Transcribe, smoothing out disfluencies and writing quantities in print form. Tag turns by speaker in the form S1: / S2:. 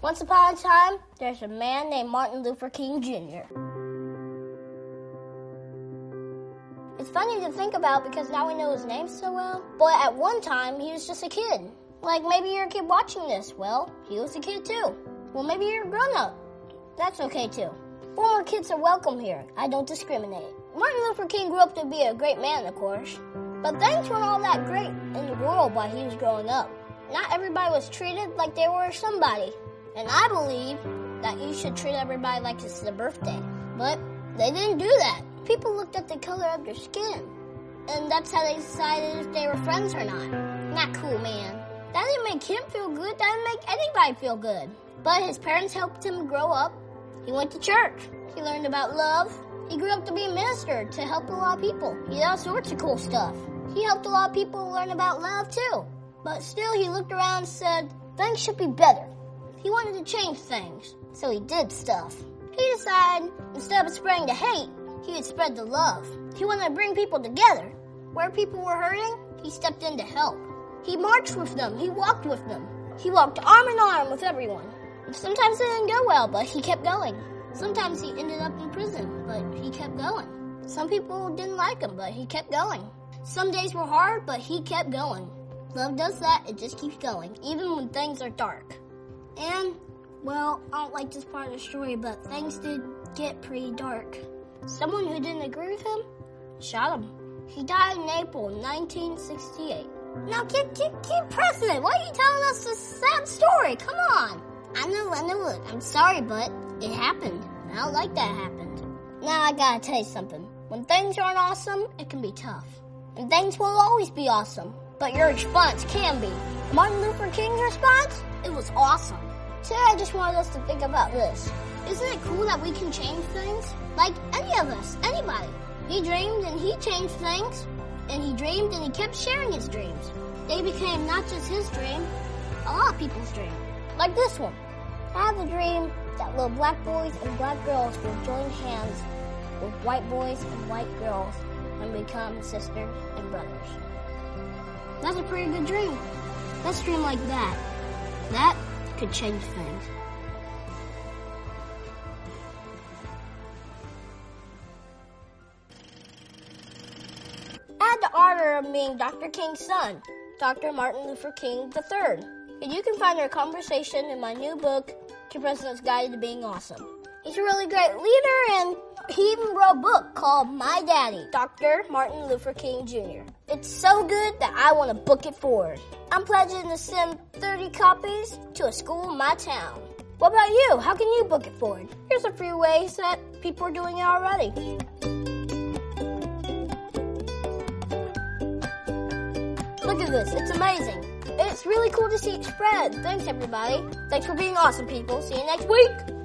S1: Once upon a time, there's a man named Martin Luther King Jr. It's funny to think about because now we know his name so well, but at one time he was just a kid. Like maybe you're a kid watching this. Well, he was a kid too. Well, maybe you're a grown-up. That's okay too. Former kids are welcome here. I don't discriminate. Martin Luther King grew up to be a great man, of course. But things weren't all that great in the world while he was growing up. Not everybody was treated like they were somebody. And I believe that you should treat everybody like it's their birthday. But they didn't do that. People looked at the color of their skin. And that's how they decided if they were friends or not. Not cool, man. That didn't make him feel good. That didn't make anybody feel good. But his parents helped him grow up. He went to church. He learned about love. He grew up to be a minister to help a lot of people. He did all sorts of cool stuff. He helped a lot of people learn about love too. But still, he looked around and said, things should be better. He wanted to change things, so he did stuff. He decided, instead of spreading the hate, he would spread the love. He wanted to bring people together. Where people were hurting, he stepped in to help. He marched with them. He walked with them. He walked arm in arm with everyone. Sometimes it didn't go well, but he kept going. Sometimes he ended up in prison, but he kept going. Some people didn't like him, but he kept going. Some days were hard, but he kept going. Love does that. It just keeps going, even when things are dark. And, well, I don't like this part of the story, but things did get pretty dark. Someone who didn't agree with him shot him. He died in April 1968. Now, keep pressing it. Why are you telling us this sad story? Come on. I know, look. I'm sorry, but it happened. I don't like that happened. Now, I gotta tell you something. When things aren't awesome, it can be tough. And things won't always be awesome, but your response can be. Martin Luther King's response? It was awesome. Today, I just wanted us to think about this. Isn't it cool that we can change things? Like any of us, anybody. He dreamed and he changed things. And he dreamed and he kept sharing his dreams. They became not just his dream, a lot of people's dream. Like this one. I have a dream that little black boys and black girls will join hands with white boys and white girls and become sisters and brothers. That's a pretty good dream. Let's dream like that. That could change things. I had the honor of being Dr. King's son, Dr. Martin Luther King III. And you can find our conversation in my new book, The President's Guide to Being Awesome. He's a really great leader, and he even wrote a book called My Daddy, Dr. Martin Luther King Jr. It's so good that I want to book it forward. I'm pledging to send 30 copies to a school in my town. What about you? How can you book it forward? Here's a few ways that people are doing it already. Look at this. It's amazing. It's really cool to see it spread. Thanks, everybody. Thanks for being awesome, people. See you next week.